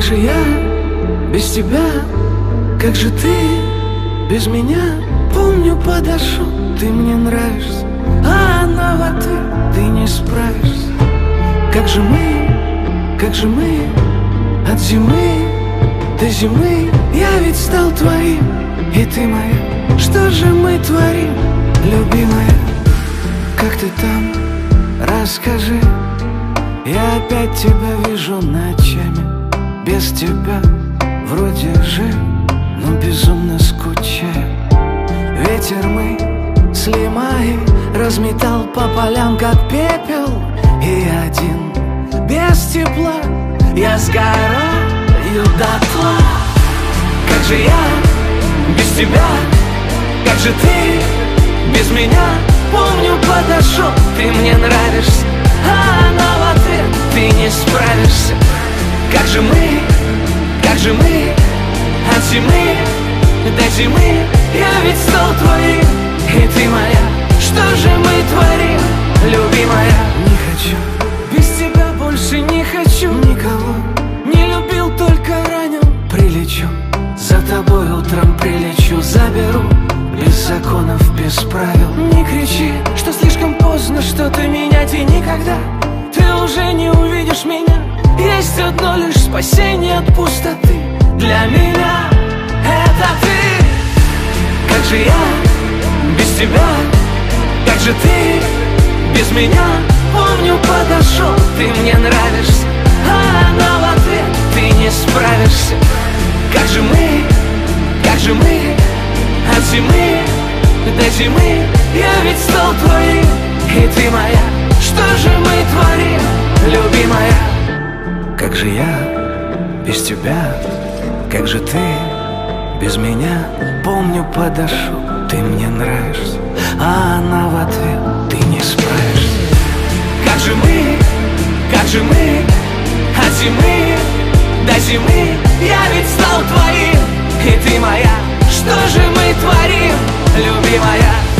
же я без тебя? Как же ты без меня? Помню, подошел, ты мне нравишься, а она в ответ: ты не справишься. Как же мы от зимы до зимы? Я ведь стал твоим, и ты моя. Что же мы творим, любимая? Как ты там? Расскажи. Я опять тебя вижу ночами. Без тебя вроде жив, но безумно скучаю. Ветер мы с Лимаи разметал по полям, как пепел. И один без тепла я сгораю дотла. Как же я без тебя? Как же ты без меня? Помню, подошел, ты мне нравишься, а она в ответ: ты не справишься. Как же мы от зимы до зимы? Я ведь стал твоим, и ты моя. Что же мы творим, любимая? Не хочу без тебя, больше не хочу никого. Не любил, только ранил. Прилечу за тобой утром, прилечу, заберу. Без законов, без правил. Не кричи, что слишком поздно что-то менять, и никогда ты уже не увидишь меня. Есть одно лишь спасение от пустоты для меня — это ты. Как же я без тебя? Как же ты без меня? Помню, подошел, ты мне нравишься, а она в ответ: ты не справишься. Как же мы от зимы до зимы? Я ведь стал твоим, и ты моя. Что же мы творим, любимая? Как же я без тебя? Как же ты без меня? Помню, подошел, ты мне нравишься, а она в ответ: ты не справишься. Как же мы от зимы до зимы? Я ведь стал твоим, и ты моя. Что же мы творим, любимая?